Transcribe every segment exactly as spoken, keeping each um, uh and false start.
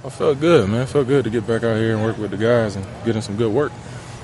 I felt good, man. It felt good to get back out here and work with the guys and get in some good work.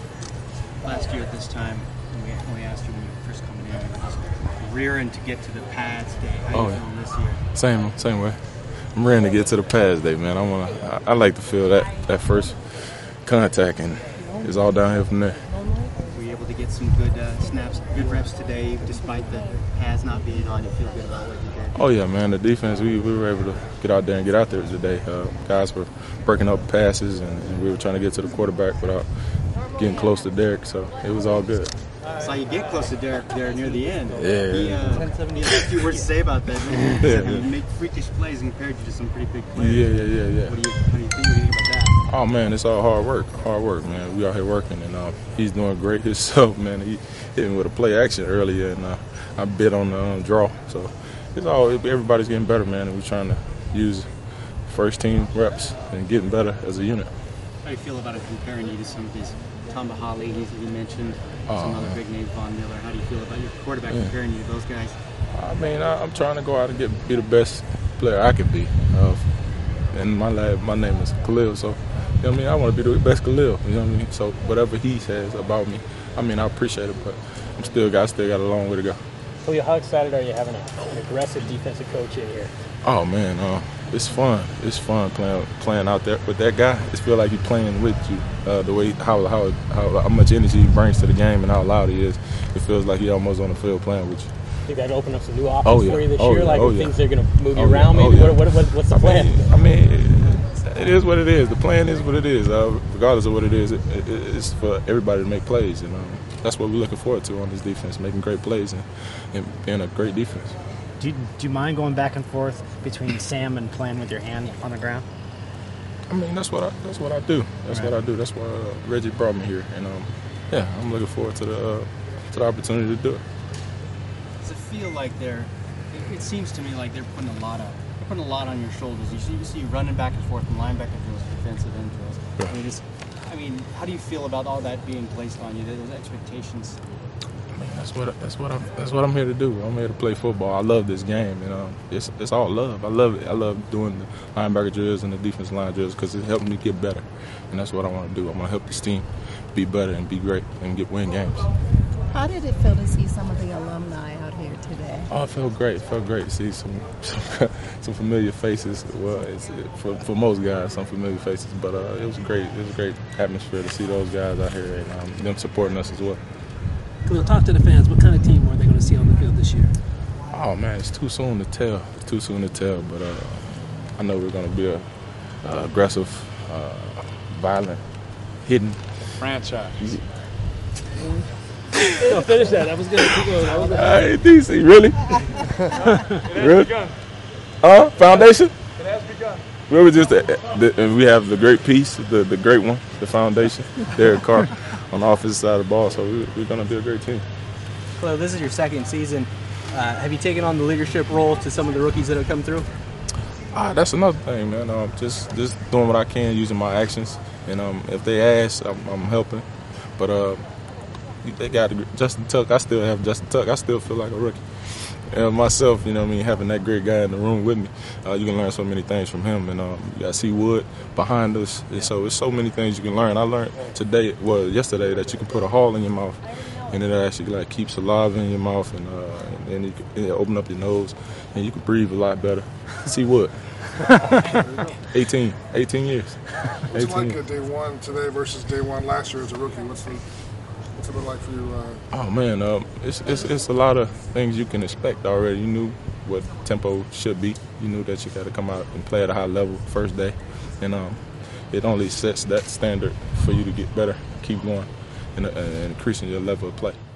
Last year at this time, when we, when we asked you when you were first coming in, it was rearing to get to the pads day. How oh, are you yeah. feeling this year? Same, same way. I'm ready to get to the pads day, man. I want to. I, I like to feel that that first contact, and it's all downhill from there. Were you able to get some good uh, snaps, good reps today, despite the pads not being on? You feel good about what you did? Oh yeah, man. The defense, we, we were able to get out there and get out there today. Uh, guys were breaking up passes, and, and we were trying to get to the quarterback without getting close to Derek. So it was all good. Saw you get close to Derek there near the end. Yeah. He, uh, he has a few words to say about that. Man. He said he made freakish plays and compared you to some pretty big players. Yeah, yeah, yeah, yeah. What do you, what do you think, what do you think about that? Oh man, it's all hard work. Hard work, man. We out here working, and uh, he's doing great himself, man. He hit me with a play action earlier, and uh, I bit on the um, draw. So it's all everybody's getting better, man. And we're trying to use first team reps and getting better as a unit. How do you feel about it comparing you to some of these Tamba Hali, he's you mentioned, oh, some other man. big names, Von Miller? How do you feel about your quarterback yeah. comparing you to those guys? I mean, I, I'm trying to go out and get be the best player I can be. Uh, and my lab, my name is Khalil, so you know what I mean. I want to be the best Khalil. You know what I mean. So whatever he says about me, I mean, I appreciate it, but I'm still got still got a long way to go. Khalil, how excited are you having a, an aggressive defensive coach in here? Oh man, uh, it's fun. It's fun playing playing out there with that guy. It feels like he's playing with you. Uh, the way how, how how how much energy he brings to the game and how loud he is. It feels like he almost on the field playing with you. Think that open up some new offense oh, yeah. for you this oh, year? Yeah. Like oh, things yeah. they're going to move you oh, around? Yeah. Maybe Oh, what, what, what, what's the I plan? Mean, I mean, it is what it is. The plan is what it is. Uh, regardless of what it is, it, it, it's for everybody to make plays, and um, that's what we're looking forward to on this defense, making great plays and, and being a great defense. Do you, do you mind going back and forth between Sam and playing with your hand on the ground? I mean, that's what I that's what I do. That's right. what I do. That's why uh, Reggie brought me here, and um, yeah, I'm looking forward to the uh, to the opportunity to do it. Does it feel like they're? It, it seems to me like they're putting a lot of they're putting a lot on your shoulders. You see, you see you running back and forth from linebacker drills, defensive end drills. Yeah. I mean, just, I mean, how do you feel about all that being placed on you? Those expectations. I mean, that's what that's what I'm that's what I'm here to do. I'm here to play football. I love this game, and um, it's it's all love. I love it. I love doing the linebacker drills and the defensive line drills because it helps me get better, and that's what I want to do. I want to help this team be better and be great and get win games. How did it feel to see some of the alumni out here today? Oh, it felt great. It felt great to see some some, some familiar faces. Well, it's, it, for for most guys, some familiar faces, but uh, it was great. It was a great atmosphere to see those guys out here and um, them supporting us as well. Khalil, talk to the fans. What kind of team are they going to see on the field this year? Oh man, it's too soon to tell. It's too soon to tell, but uh, I know we're going to be a uh, aggressive, uh, violent, hidden franchise. No, finish that. That was good. Keep going. That was good. Hey, D C, really? It has really? begun. Huh? Foundation? It has begun. We were just, the, the, and we have the great piece, the the great one, the foundation, Derek Carr, on the offensive side of the ball. So we, we're going to be a great team. Well, this is your second season. Uh, have you taken on the leadership role to some of the rookies that have come through? Ah, that's another thing, man. Um, just just doing what I can, using my actions, and um, if they ask, I'm, I'm helping. But uh, they got Justin Tuck. I still have Justin Tuck. I still feel like a rookie. And myself, you know what I mean, having that great guy in the room with me, uh, you can learn so many things from him. And um, you got C Wood behind us. And so it's so many things you can learn. I learned today, well, yesterday, that you can put a hole in your mouth, and it actually like keeps saliva in your mouth, and, uh, and then you can you know, open up your nose, and you can breathe a lot better. C Wood. eighteen, eighteen years. What's it like at day one today versus day one last year as a rookie? What's the What's it been like for you? Uh... Oh man, um, it's, it's it's a lot of things you can expect already. You knew what tempo should be. You knew that you got to come out and play at a high level first day, and um, it only sets that standard for you to get better, keep going, and, uh, and increasing your level of play.